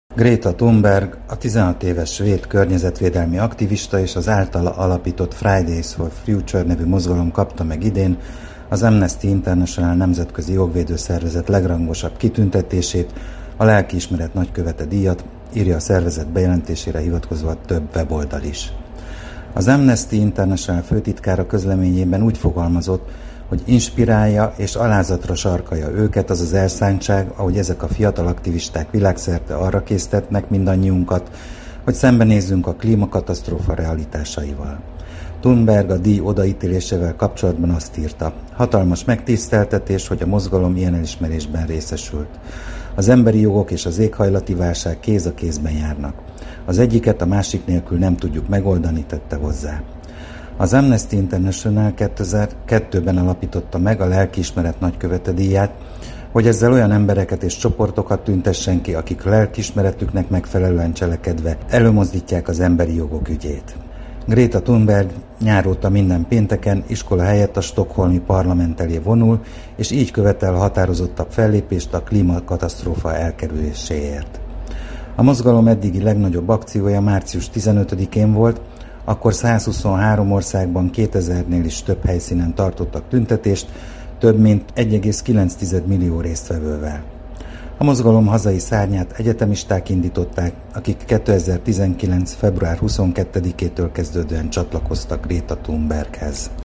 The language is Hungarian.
Greta Thunberg, a 16 éves svéd környezetvédelmi aktivista és az általa alapított Fridays for Future nevű mozgalom kapta meg idén az Amnesty International nemzetközi jogvédő szervezet legrangosabb kitüntetését, a lelkiismeret nagykövete díjat, írja a szervezet bejelentésére hivatkozva több weboldal is. Az Amnesty International főtitkára közleményében úgy fogalmazott, hogy inspirálja és alázatra sarkalja őket az az elszántság, ahogy ezek a fiatal aktivisták világszerte arra késztetnek mindannyiunkat, hogy szembenézzünk a klímakatasztrófa realitásaival. Thunberg a díj odaítélésével kapcsolatban azt írta: hatalmas megtiszteltetés, hogy a mozgalom ilyen elismerésben részesült. Az emberi jogok és az éghajlati válság kéz a kézben járnak. Az egyiket a másik nélkül nem tudjuk megoldani, tette hozzá. Az Amnesty International 2002-ben alapította meg a lelkiismeret nagykövete díját, hogy ezzel olyan embereket és csoportokat tüntessen ki, akik lelkiismeretüknek megfelelően cselekedve előmozdítják az emberi jogok ügyét. Greta Thunberg nyáróta minden pénteken iskola helyett a stockholmi parlament elé vonul, és így követel határozottabb fellépést a klímakatasztrófa elkerüléséért. A mozgalom eddigi legnagyobb akciója március 15-én volt, akkor 123 országban 2000-nél is több helyszínen tartottak tüntetést, több mint 1,9 millió résztvevővel. A mozgalom hazai szárnyát egyetemisták indították, akik 2019. február 22-től kezdődően csatlakoztak Greta Thunberghez.